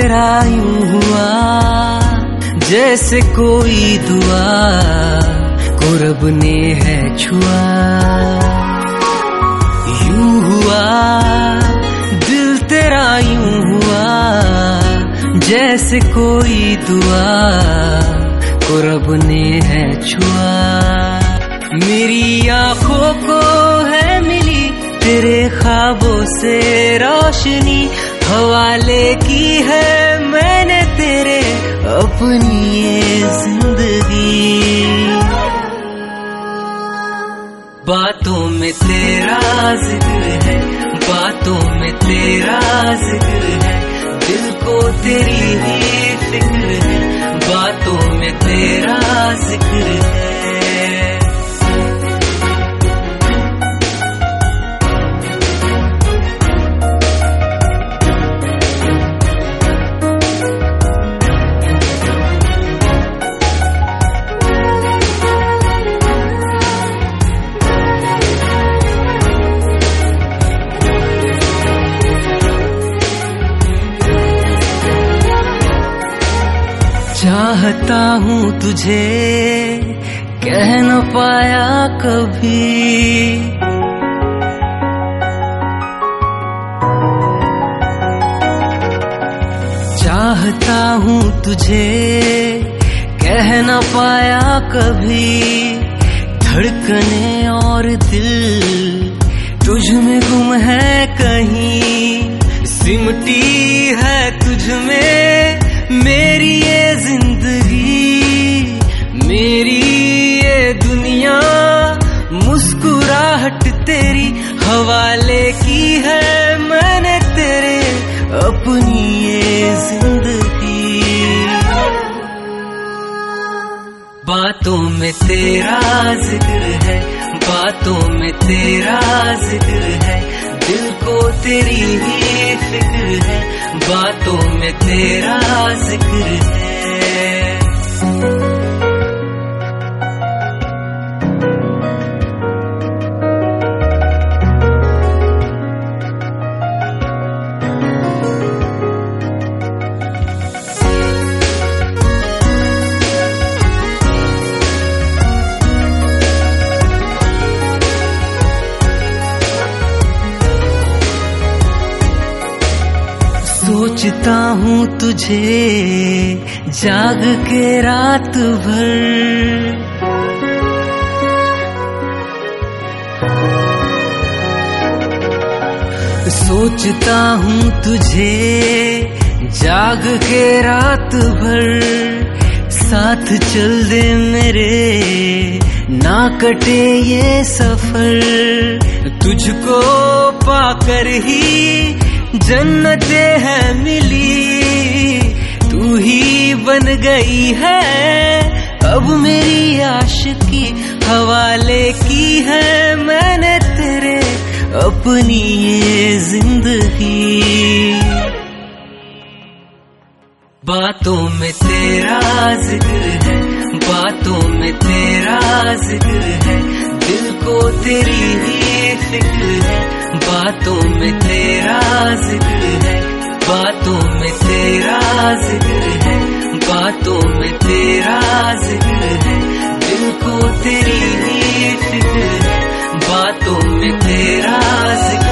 तेरा यूं हुआ जैसे कोई दुआ को रब ने है छुआ। यूं हुआ दिल तेरा यूं हुआ जैसे कोई दुआ को रब ने है छुआ। मेरी आँखों को है मिली तेरे ख्वाबों से रोशनी, हवाले की है मैंने तेरे अपनी ये जिंदगी। बातों में तेरा जिक्र है, बातों में तेरा जिक्र है, दिल को तेरी ही फिक्र है, बातों में तेरा जिक्र है। चाहता हूँ तुझे कह न पाया कभी, चाहता हूँ तुझे कह न पाया कभी। धड़कने और दिल तुझ में गुम है कहीं, सिमटी है तुझ में मेरी ये जिंदगी, मेरी ये दुनिया। मुस्कुराहट तेरी हवाले की है मैंने तेरे अपनी ये जिंदगी। बातों में तेरा जिक्र है, बातों में तेरा जिक्र है, दिल को तेरी ही फिक्र है, बातों में तेरा जिक्र है। सोचता हूँ तुझे जाग के रात भर, सोचता हूँ तुझे जाग के रात भर। साथ चल दे मेरे ना कटे ये सफर, तुझको पाकर ही जन्नते है मिली। तू ही बन गई है अब मेरी आशिकी, हवाले की है मैंने तेरे अपनी ये जिंदगी। बातों में तेरा जिक्र है, बातों में तेरा जिक्र है, दिल को तेरी ही फिक्र है, बातों में तेरा जिक्र है, बातों में तेरा जिक्र है, बातों में तेरा जिक्र है, दिल को तेरी ही फिक्र है, बातों में तेरा जिक्र